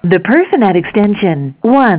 The person at extension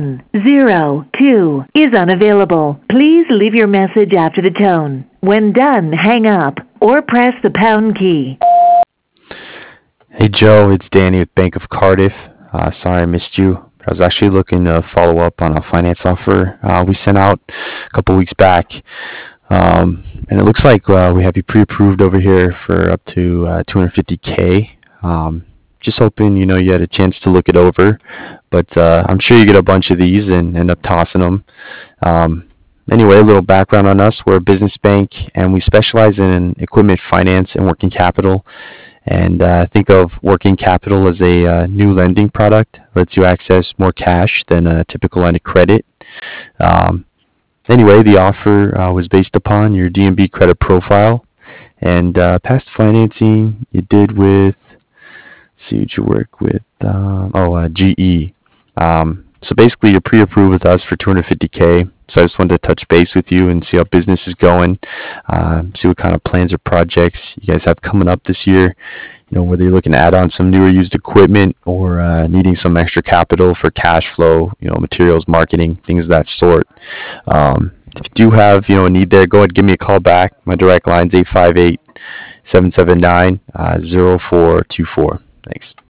102 is unavailable. Please leave your message after the tone. When done, hang up or press the pound key. Hey Joe, it's Danny with Bank of Cardiff. Sorry I missed you. I was actually looking to follow up on a finance offer we sent out a couple weeks back. And it looks like we have you pre-approved over here for up to 250K. Just hoping you had a chance to look it over, but I'm sure you get a bunch of these and end up tossing them. Anyway, a little background on us. We're a business bank and we specialize in equipment finance and working capital. And think of working capital as a new lending product. Lets you access more cash than a typical line of credit. Um, Anyway, the offer was based upon your DNB credit profile and past financing you did with, let's see what you work with, GE. So basically, you're pre-approved with us for 250K. So I just wanted to touch base with you and see how business is going, see what kind of plans or projects you guys have coming up this year. Whether you're looking to add on some newer used equipment or needing some extra capital for cash flow, materials, marketing, things of that sort. If you do have, a need there, go ahead and give me a call back. My direct line's 858-779-0424. Thanks.